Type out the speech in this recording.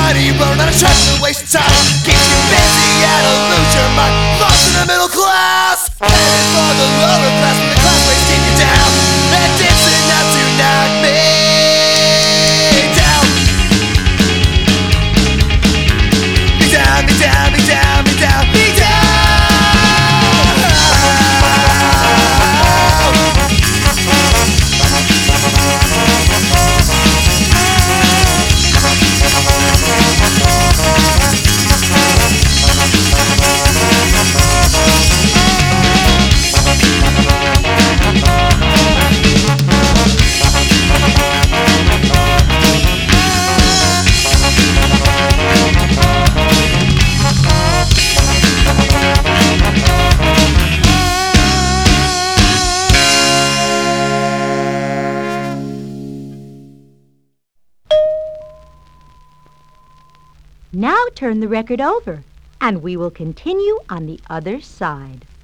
money, running out of track and wasting time. Keeps you busy and a lose your mind. Lost in the middle class, headed for the lower class, when the class ways keep you down. And it's enough to knock me down. Me down, me down, me down, me down, me down. Now turn the record over, and we will continue on the other side.